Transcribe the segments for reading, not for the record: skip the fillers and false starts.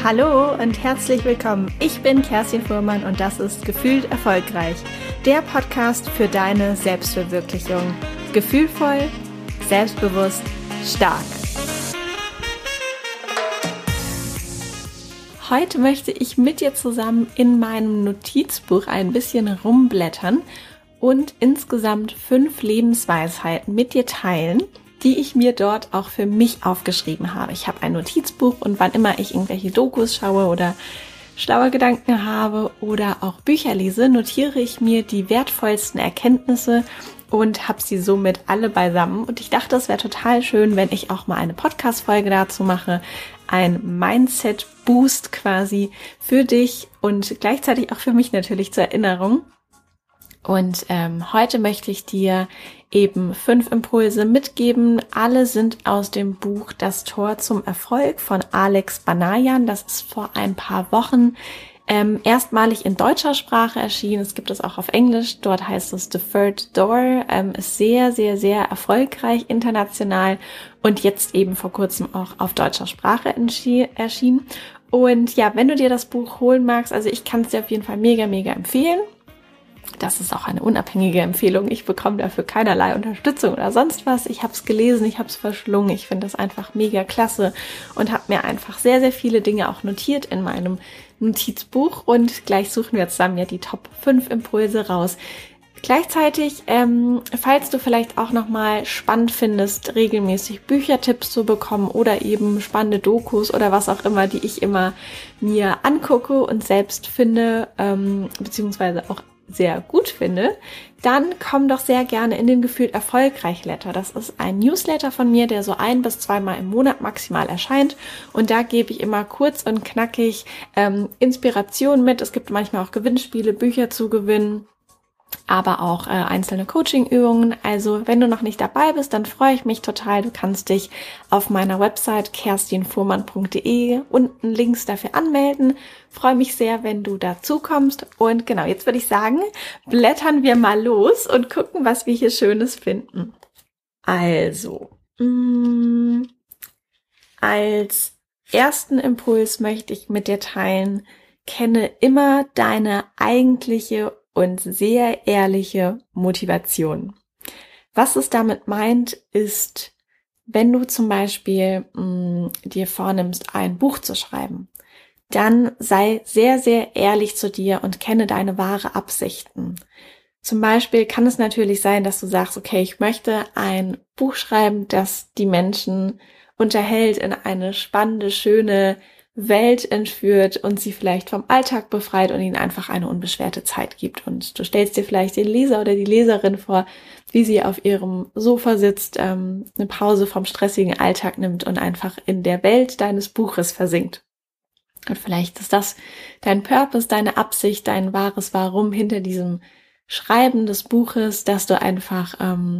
Hallo und herzlich willkommen. Ich bin Kerstin Fuhrmann und das ist Gefühlt Erfolgreich, der Podcast für deine Selbstverwirklichung. Gefühlvoll, selbstbewusst, stark. Heute möchte ich mit dir zusammen in meinem Notizbuch ein bisschen rumblättern und insgesamt 5 Lebensweisheiten mit dir teilen, die ich mir dort auch für mich aufgeschrieben habe. Ich habe ein Notizbuch und wann immer ich irgendwelche Dokus schaue oder schlaue Gedanken habe oder auch Bücher lese, notiere ich mir die wertvollsten Erkenntnisse und habe sie somit alle beisammen. Und ich dachte, es wäre total schön, wenn ich auch mal eine Podcast-Folge dazu mache, ein Mindset-Boost quasi für dich und gleichzeitig auch für mich natürlich zur Erinnerung. Und heute möchte ich dir eben 5 Impulse mitgeben. Alle sind aus dem Buch Das Tor zum Erfolg von Alex Banayan. Das ist vor ein paar Wochen erstmalig in deutscher Sprache erschienen. Es gibt es auch auf Englisch. Dort heißt es The Third Door. Ist sehr, sehr, sehr erfolgreich international und jetzt eben vor kurzem auch auf deutscher Sprache erschienen. Und ja, wenn du dir das Buch holen magst, also ich kann es dir auf jeden Fall mega, mega empfehlen. Das ist auch eine unabhängige Empfehlung. Ich bekomme dafür keinerlei Unterstützung oder sonst was. Ich habe es gelesen, ich habe es verschlungen. Ich finde das einfach mega klasse und habe mir einfach sehr, sehr viele Dinge auch notiert in meinem Notizbuch. Und gleich suchen wir zusammen ja die Top 5 Impulse raus. Gleichzeitig, falls du vielleicht auch nochmal spannend findest, regelmäßig Büchertipps zu bekommen oder eben spannende Dokus oder was auch immer, die ich immer mir angucke und selbst finde, beziehungsweise auch sehr gut finde, dann komm doch sehr gerne in den Gefühlt Erfolgreich Letter. Das ist ein Newsletter von mir, der so 1 bis 2 Mal im Monat maximal erscheint und da gebe ich immer kurz und knackig Inspiration mit. Es gibt manchmal auch Gewinnspiele, Bücher zu gewinnen, aber auch einzelne Coaching-Übungen. Also wenn du noch nicht dabei bist, dann freue ich mich total. Du kannst dich auf meiner Website kerstinfuhrmann.de unten links dafür anmelden. Freue mich sehr, wenn du dazu kommst. Und genau, jetzt würde ich sagen, blättern wir mal los und gucken, was wir hier Schönes finden. Also, als ersten Impuls möchte ich mit dir teilen, kenne immer deine eigentliche und sehr ehrliche Motivation. Was es damit meint, ist, wenn du zum Beispiel dir vornimmst, ein Buch zu schreiben, dann sei sehr, sehr ehrlich zu dir und kenne deine wahre Absichten. Zum Beispiel kann es natürlich sein, dass du sagst, okay, ich möchte ein Buch schreiben, das die Menschen unterhält, in eine spannende, schöne Welt entführt und sie vielleicht vom Alltag befreit und ihnen einfach eine unbeschwerte Zeit gibt. Und du stellst dir vielleicht den Leser oder die Leserin vor, wie sie auf ihrem Sofa sitzt, eine Pause vom stressigen Alltag nimmt und einfach in der Welt deines Buches versinkt. Und vielleicht ist das dein Purpose, deine Absicht, dein wahres Warum hinter diesem Schreiben des Buches, dass du einfach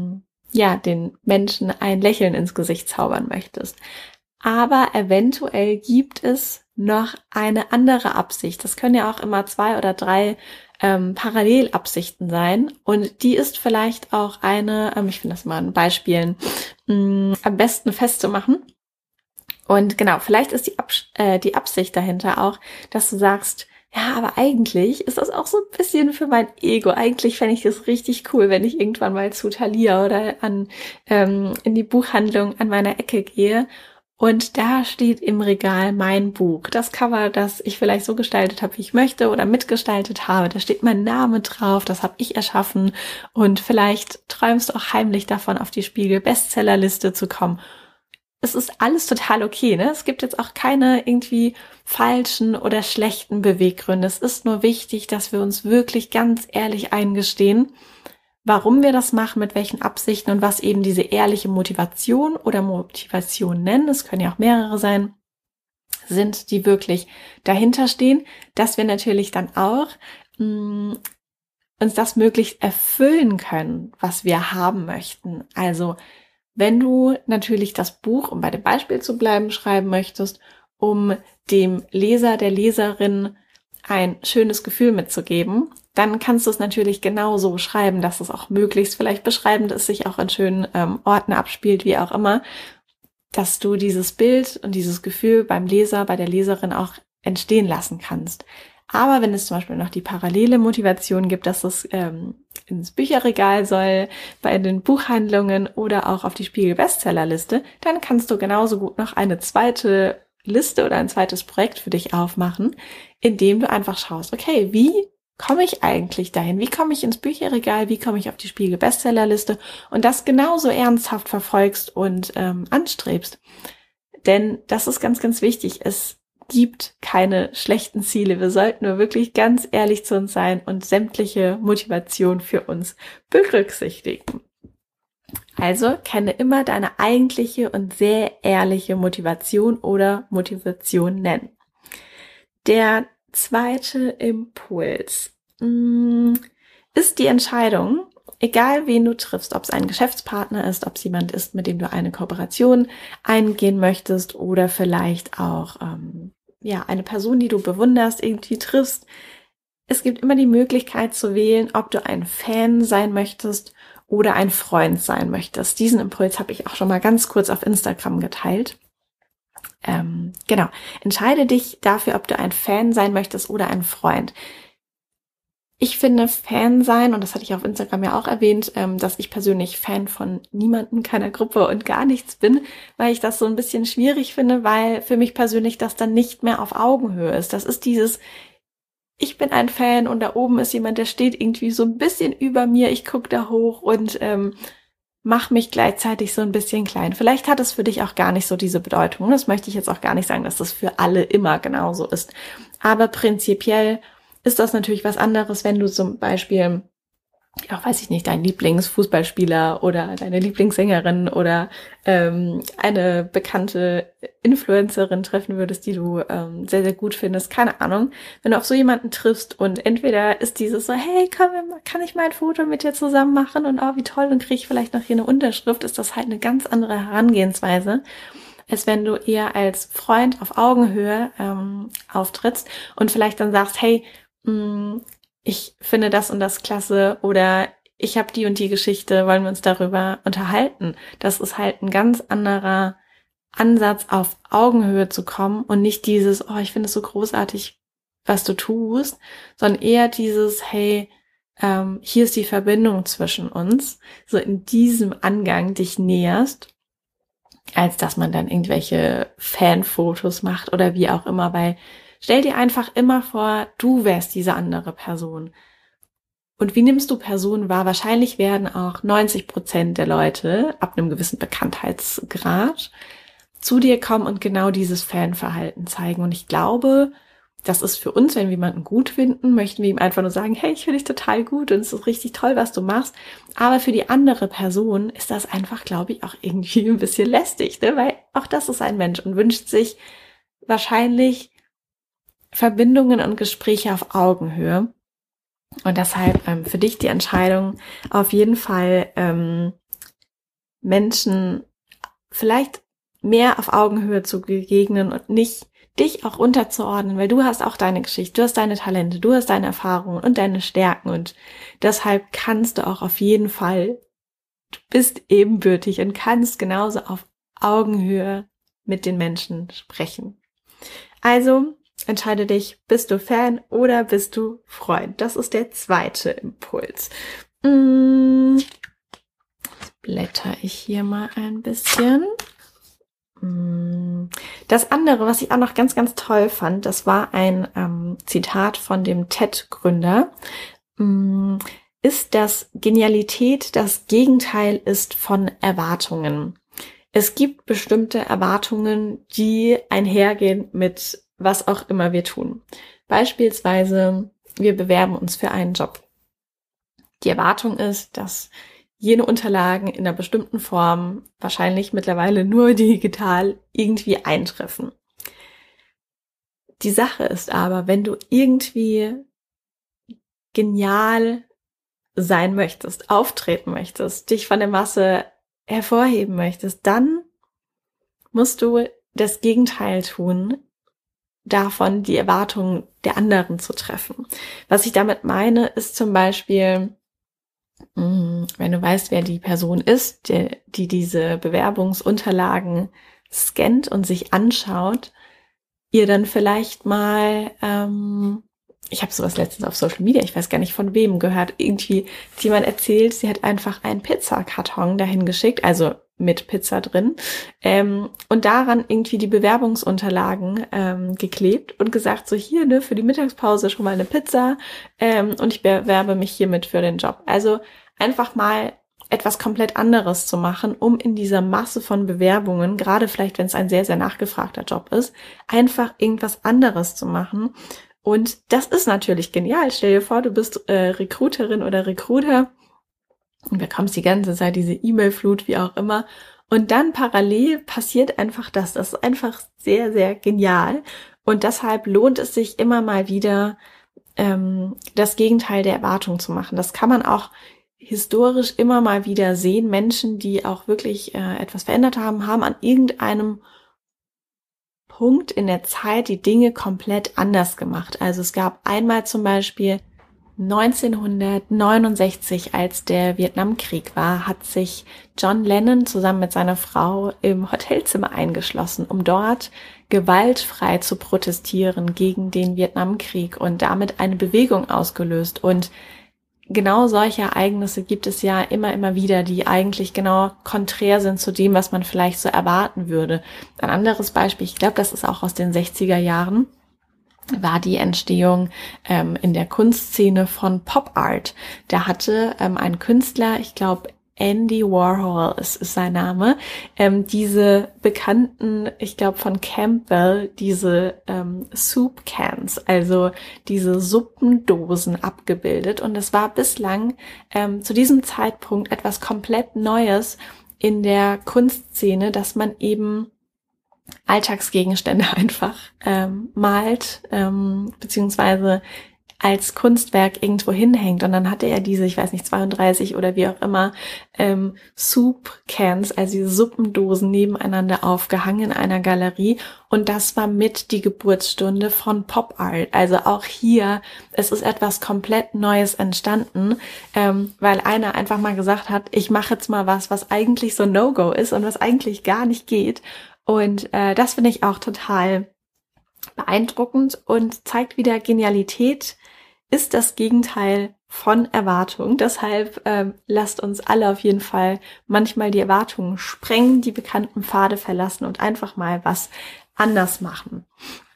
den Menschen ein Lächeln ins Gesicht zaubern möchtest. Aber eventuell gibt es noch eine andere Absicht. Das können ja auch immer 2 oder 3 Parallelabsichten sein. Und die ist vielleicht auch eine, ich finde das mal in Beispielen, am besten festzumachen. Und genau, vielleicht ist die Absicht dahinter auch, dass du sagst, ja, aber eigentlich ist das auch so ein bisschen für mein Ego. Eigentlich fände ich das richtig cool, wenn ich irgendwann mal zu Thalia oder in die Buchhandlung an meiner Ecke gehe. Und da steht im Regal mein Buch. Das Cover, das ich vielleicht so gestaltet habe, wie ich möchte oder mitgestaltet habe. Da steht mein Name drauf, das habe ich erschaffen. Und vielleicht träumst du auch heimlich davon, auf die Spiegel-Bestsellerliste zu kommen. Es ist alles total okay, ne? Es gibt jetzt auch keine irgendwie falschen oder schlechten Beweggründe. Es ist nur wichtig, dass wir uns wirklich ganz ehrlich eingestehen, warum wir das machen, mit welchen Absichten und was eben diese ehrliche Motivation oder Motivation nennen, es können ja auch mehrere sein, sind, die wirklich dahinter stehen, dass wir natürlich dann auch uns das möglichst erfüllen können, was wir haben möchten. Also wenn du natürlich das Buch, um bei dem Beispiel zu bleiben, schreiben möchtest, um dem Leser, der Leserin ein schönes Gefühl mitzugeben, dann kannst du es natürlich genau so schreiben, dass es auch möglichst vielleicht beschreibend ist, sich auch in schönen Orten abspielt, wie auch immer, dass du dieses Bild und dieses Gefühl beim Leser, bei der Leserin auch entstehen lassen kannst. Aber wenn es zum Beispiel noch die parallele Motivation gibt, dass es ins Bücherregal soll, bei den Buchhandlungen oder auch auf die Spiegel-Bestsellerliste, dann kannst du genauso gut noch eine zweite Liste oder ein zweites Projekt für dich aufmachen, indem du einfach schaust, okay, wie komme ich eigentlich dahin? Wie komme ich ins Bücherregal? Wie komme ich auf die Spiegel-Bestsellerliste? Und das genauso ernsthaft verfolgst und anstrebst. Denn das ist ganz, ganz wichtig. Es gibt keine schlechten Ziele. Wir sollten nur wirklich ganz ehrlich zu uns sein und sämtliche Motivation für uns berücksichtigen. Also kenne immer deine eigentliche und sehr ehrliche Motivation oder Motivation nennen. Der zweite Impuls ist die Entscheidung, egal wen du triffst, ob es ein Geschäftspartner ist, ob es jemand ist, mit dem du eine Kooperation eingehen möchtest oder vielleicht auch eine Person, die du bewunderst, irgendwie triffst. Es gibt immer die Möglichkeit zu wählen, ob du ein Fan sein möchtest oder ein Freund sein möchtest. Diesen Impuls habe ich auch schon mal ganz kurz auf Instagram geteilt. Genau, entscheide dich dafür, ob du ein Fan sein möchtest oder ein Freund. Ich finde Fan sein, und das hatte ich auf Instagram ja auch erwähnt, dass ich persönlich Fan von niemandem, keiner Gruppe und gar nichts bin, weil ich das so ein bisschen schwierig finde, weil für mich persönlich das dann nicht mehr auf Augenhöhe ist. Das ist dieses, ich bin ein Fan und da oben ist jemand, der steht irgendwie so ein bisschen über mir, ich gucke da hoch und mach mich gleichzeitig so ein bisschen klein. Vielleicht hat es für dich auch gar nicht so diese Bedeutung. Das möchte ich jetzt auch gar nicht sagen, dass das für alle immer genauso ist. Aber prinzipiell ist das natürlich was anderes, wenn du zum Beispiel, auch weiß ich nicht, deinen Lieblingsfußballspieler oder deine Lieblingssängerin oder eine bekannte Influencerin treffen würdest, die du sehr, sehr gut findest. Keine Ahnung. Wenn du auf so jemanden triffst und entweder ist dieses so, hey, komm, kann ich mal ein Foto mit dir zusammen machen und oh, wie toll, und kriege ich vielleicht noch hier eine Unterschrift, ist das halt eine ganz andere Herangehensweise, als wenn du eher als Freund auf Augenhöhe auftrittst und vielleicht dann sagst, hey, ich finde das und das klasse oder ich habe die und die Geschichte, wollen wir uns darüber unterhalten. Das ist halt ein ganz anderer Ansatz, auf Augenhöhe zu kommen und nicht dieses, oh, ich finde es so großartig, was du tust, sondern eher dieses, hey, hier ist die Verbindung zwischen uns, so in diesem Angang dich näherst, als dass man dann irgendwelche Fanfotos macht oder wie auch immer, weil stell dir einfach immer vor, du wärst diese andere Person. Und wie nimmst du Personen wahr? Wahrscheinlich werden auch 90% der Leute ab einem gewissen Bekanntheitsgrad zu dir kommen und genau dieses Fanverhalten zeigen. Und ich glaube, das ist für uns, wenn wir jemanden gut finden, möchten wir ihm einfach nur sagen, hey, ich finde dich total gut und es ist richtig toll, was du machst. Aber für die andere Person ist das einfach, glaube ich, auch irgendwie ein bisschen lästig, ne? Weil auch das ist ein Mensch und wünscht sich wahrscheinlich Verbindungen und Gespräche auf Augenhöhe. Und deshalb für dich die Entscheidung, auf jeden Fall Menschen vielleicht mehr auf Augenhöhe zu begegnen und nicht dich auch unterzuordnen, weil du hast auch deine Geschichte, du hast deine Talente, du hast deine Erfahrungen und deine Stärken und deshalb kannst du auch auf jeden Fall, du bist ebenbürtig und kannst genauso auf Augenhöhe mit den Menschen sprechen. Also entscheide dich, bist du Fan oder bist du Freund? Das ist der zweite Impuls. Jetzt blätter ich hier mal ein bisschen. Das andere, was ich auch noch ganz, ganz toll fand, das war ein Zitat von dem TED-Gründer, ist, dass Genialität das Gegenteil ist von Erwartungen. Es gibt bestimmte Erwartungen, die einhergehen mit was auch immer wir tun. Beispielsweise, wir bewerben uns für einen Job. Die Erwartung ist, dass jene Unterlagen in einer bestimmten Form, wahrscheinlich mittlerweile nur digital, irgendwie eintreffen. Die Sache ist aber, wenn du irgendwie genial sein möchtest, auftreten möchtest, dich von der Masse hervorheben möchtest, dann musst du das Gegenteil tun, davon die Erwartungen der anderen zu treffen. Was ich damit meine, ist zum Beispiel, wenn du weißt, wer die Person ist, die diese Bewerbungsunterlagen scannt und sich anschaut, ihr dann vielleicht mal, ich habe sowas letztens auf Social Media, ich weiß gar nicht von wem gehört, irgendwie hat jemand erzählt, sie hat einfach einen Pizzakarton dahin geschickt, also mit Pizza drin, und daran irgendwie die Bewerbungsunterlagen geklebt und gesagt, so hier, ne, für die Mittagspause schon mal eine Pizza, und ich bewerbe mich hiermit für den Job. Also einfach mal etwas komplett anderes zu machen, um in dieser Masse von Bewerbungen, gerade vielleicht, wenn es ein sehr, sehr nachgefragter Job ist, einfach irgendwas anderes zu machen. Und das ist natürlich genial. Stell dir vor, du bist Recruiterin oder Recruiter und bekommst die ganze Zeit diese E-Mail-Flut, wie auch immer. Und dann parallel passiert einfach das. Das ist einfach sehr, sehr genial. Und deshalb lohnt es sich immer mal wieder, das Gegenteil der Erwartung zu machen. Das kann man auch historisch immer mal wieder sehen. Menschen, die auch wirklich etwas verändert haben, haben an irgendeinem Punkt in der Zeit die Dinge komplett anders gemacht. Also es gab einmal zum Beispiel 1969, als der Vietnamkrieg war, hat sich John Lennon zusammen mit seiner Frau im Hotelzimmer eingeschlossen, um dort gewaltfrei zu protestieren gegen den Vietnamkrieg und damit eine Bewegung ausgelöst. Und genau solche Ereignisse gibt es ja immer wieder, die eigentlich genau konträr sind zu dem, was man vielleicht so erwarten würde. Ein anderes Beispiel, ich glaube, das ist auch aus den 60er Jahren, war die Entstehung in der Kunstszene von Pop Art. Da hatte ein Künstler, ich glaube Andy Warhol ist sein Name, diese bekannten, ich glaube von Campbell, diese Soup Cans, also diese Suppendosen abgebildet. Und es war bislang zu diesem Zeitpunkt etwas komplett Neues in der Kunstszene, dass man eben Alltagsgegenstände einfach malt, beziehungsweise als Kunstwerk irgendwo hinhängt. Und dann hatte er diese, ich weiß nicht, 32 oder wie auch immer, Soup Cans, also diese Suppendosen nebeneinander aufgehangen in einer Galerie. Und das war mit die Geburtsstunde von Pop Art. Also auch hier, es ist etwas komplett Neues entstanden, weil einer einfach mal gesagt hat, ich mache jetzt mal was eigentlich so No-Go ist und was eigentlich gar nicht geht. Und das finde ich auch total beeindruckend und zeigt wieder, Genialität ist das Gegenteil von Erwartung. Deshalb lasst uns alle auf jeden Fall manchmal die Erwartungen sprengen, die bekannten Pfade verlassen und einfach mal was anders machen.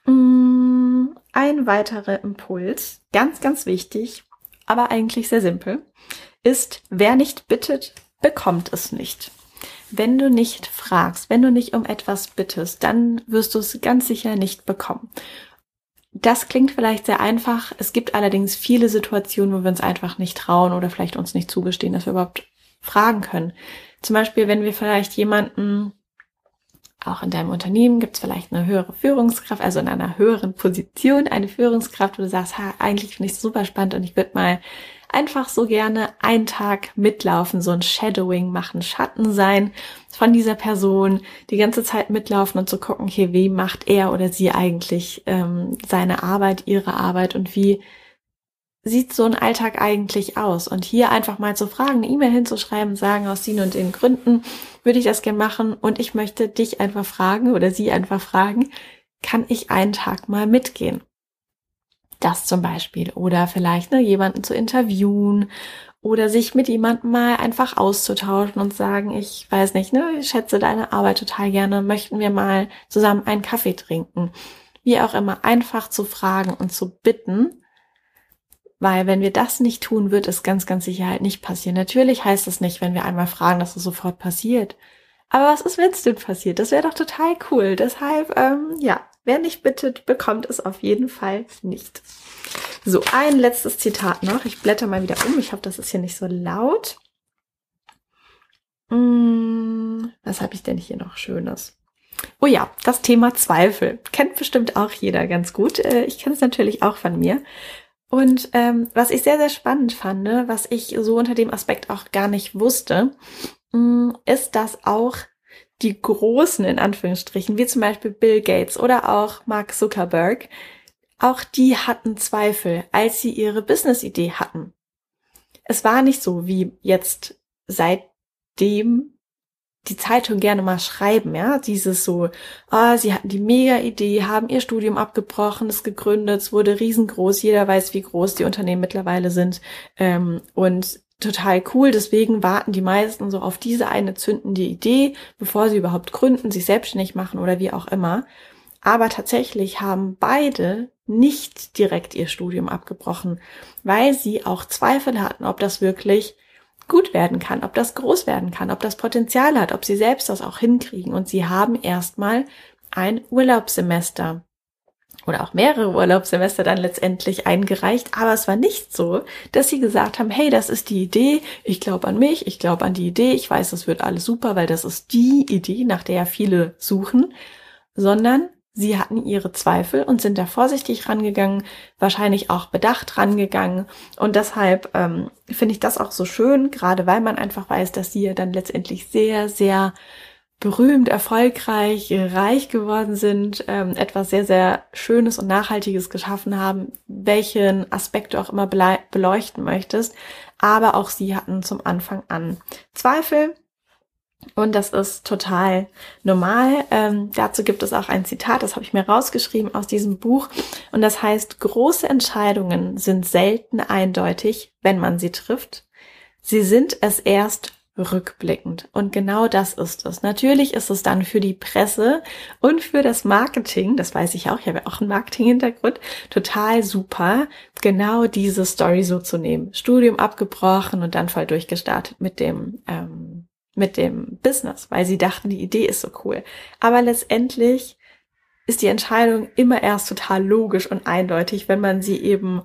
Ein weiterer Impuls, ganz, ganz wichtig, aber eigentlich sehr simpel, ist, wer nicht bittet, bekommt es nicht. Wenn du nicht fragst, wenn du nicht um etwas bittest, dann wirst du es ganz sicher nicht bekommen. Das klingt vielleicht sehr einfach. Es gibt allerdings viele Situationen, wo wir uns einfach nicht trauen oder vielleicht uns nicht zugestehen, dass wir überhaupt fragen können. Zum Beispiel, wenn wir vielleicht jemanden, auch in deinem Unternehmen gibt es vielleicht eine höhere Führungskraft, also in einer höheren Position, eine Führungskraft, wo du sagst, eigentlich finde ich es super spannend und ich würde mal einfach so gerne einen Tag mitlaufen, so ein Shadowing machen, Schatten sein von dieser Person, die ganze Zeit mitlaufen und zu gucken, okay, wie macht er oder sie eigentlich seine Arbeit, ihre Arbeit und wie sieht so ein Alltag eigentlich aus? Und hier einfach mal zu fragen, eine E-Mail hinzuschreiben, sagen, aus den und den Gründen würde ich das gerne machen und ich möchte dich einfach fragen oder sie einfach fragen, kann ich einen Tag mal mitgehen? Das zum Beispiel. Oder vielleicht jemanden zu interviewen oder sich mit jemandem mal einfach auszutauschen und sagen, ich weiß nicht, ich schätze deine Arbeit total gerne, möchten wir mal zusammen einen Kaffee trinken. Wie auch immer, einfach zu fragen und zu bitten, weil wenn wir das nicht tun, wird es ganz, ganz sicher halt nicht passieren. Natürlich heißt es nicht, wenn wir einmal fragen, dass es sofort passiert. Aber was ist, wenn es denn passiert? Das wäre doch total cool. Deshalb, wer nicht bittet, bekommt es auf jeden Fall nicht. So, ein letztes Zitat noch. Ich blätter mal wieder um. Ich hoffe, das ist hier nicht so laut. Was habe ich denn hier noch Schönes? Oh ja, das Thema Zweifel. Kennt bestimmt auch jeder ganz gut. Ich kenne es natürlich auch von mir. Und was ich sehr, sehr spannend fand, was ich so unter dem Aspekt auch gar nicht wusste, ist, dass auch die Großen, in Anführungsstrichen, wie zum Beispiel Bill Gates oder auch Mark Zuckerberg, auch die hatten Zweifel, als sie ihre Business-Idee hatten. Es war nicht so, wie jetzt seitdem die Zeitung gerne mal schreiben, ja, dieses so, sie hatten die Mega-Idee, haben ihr Studium abgebrochen, es gegründet, es wurde riesengroß, jeder weiß, wie groß die Unternehmen mittlerweile sind, und total cool, deswegen warten die meisten so auf diese eine zündende Idee, bevor sie überhaupt gründen, sich selbstständig machen oder wie auch immer. Aber tatsächlich haben beide nicht direkt ihr Studium abgebrochen, weil sie auch Zweifel hatten, ob das wirklich gut werden kann, ob das groß werden kann, ob das Potenzial hat, ob sie selbst das auch hinkriegen. Und sie haben erstmal ein Urlaubssemester oder auch mehrere Urlaubssemester dann letztendlich eingereicht. Aber es war nicht so, dass sie gesagt haben, hey, das ist die Idee, ich glaube an mich, ich glaube an die Idee, ich weiß, das wird alles super, weil das ist die Idee, nach der ja viele suchen, sondern sie hatten ihre Zweifel und sind da vorsichtig rangegangen, wahrscheinlich auch bedacht rangegangen. Und deshalb finde ich das auch so schön, gerade weil man einfach weiß, dass sie ja dann letztendlich sehr, sehr berühmt, erfolgreich, reich geworden sind, etwas sehr, sehr Schönes und Nachhaltiges geschaffen haben, welchen Aspekt du auch immer beleuchten möchtest. Aber auch sie hatten zum Anfang an Zweifel. Und das ist total normal. Dazu gibt es auch ein Zitat, das habe ich mir rausgeschrieben aus diesem Buch. Und das heißt, große Entscheidungen sind selten eindeutig, wenn man sie trifft. Sie sind es erst rückblickend. Und genau das ist es. Natürlich ist es dann für die Presse und für das Marketing, das weiß ich auch, ich habe ja auch einen Marketing-Hintergrund, total super, genau diese Story so zu nehmen. Studium abgebrochen und dann voll durchgestartet mit dem Business, weil sie dachten, die Idee ist so cool. Aber letztendlich ist die Entscheidung immer erst total logisch und eindeutig, wenn man sie eben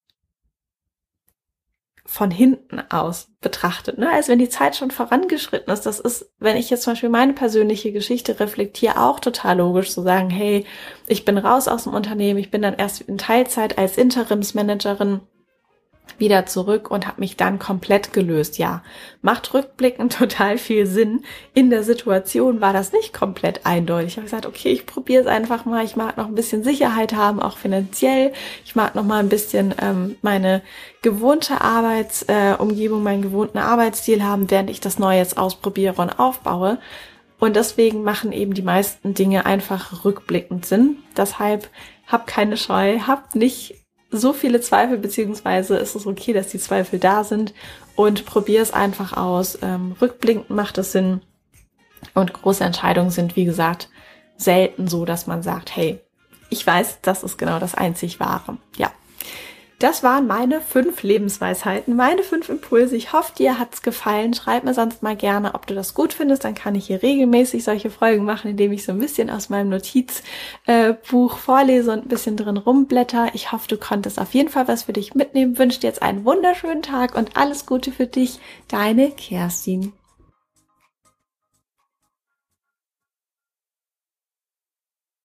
von hinten aus betrachtet. Also wenn die Zeit schon vorangeschritten ist, das ist, wenn ich jetzt zum Beispiel meine persönliche Geschichte reflektiere, auch total logisch zu sagen, hey, ich bin raus aus dem Unternehmen, ich bin dann erst in Teilzeit als Interimsmanagerin wieder zurück und habe mich dann komplett gelöst. Ja, macht rückblickend total viel Sinn. In der Situation war das nicht komplett eindeutig. Ich habe gesagt, okay, ich probiere es einfach mal. Ich mag noch ein bisschen Sicherheit haben, auch finanziell. Ich mag noch mal ein bisschen meine gewohnte Arbeitsumgebung, meinen gewohnten Arbeitsstil haben, während ich das Neue jetzt ausprobiere und aufbaue. Und deswegen machen eben die meisten Dinge einfach rückblickend Sinn. Deshalb habt keine Scheu, habt nicht so viele Zweifel, beziehungsweise ist es okay, dass die Zweifel da sind, und probier es einfach aus. Rückblickend macht es Sinn, und große Entscheidungen sind, wie gesagt, selten so, dass man sagt, hey, ich weiß, das ist genau das einzig Wahre. Ja, das waren meine 5 Lebensweisheiten, meine 5 Impulse. Ich hoffe, dir hat's gefallen. Schreib mir sonst mal gerne, ob du das gut findest. Dann kann ich hier regelmäßig solche Folgen machen, indem ich so ein bisschen aus meinem Notizbuch vorlese und ein bisschen drin rumblätter. Ich hoffe, du konntest auf jeden Fall was für dich mitnehmen. Wünsche dir jetzt einen wunderschönen Tag und alles Gute für dich. Deine Kerstin.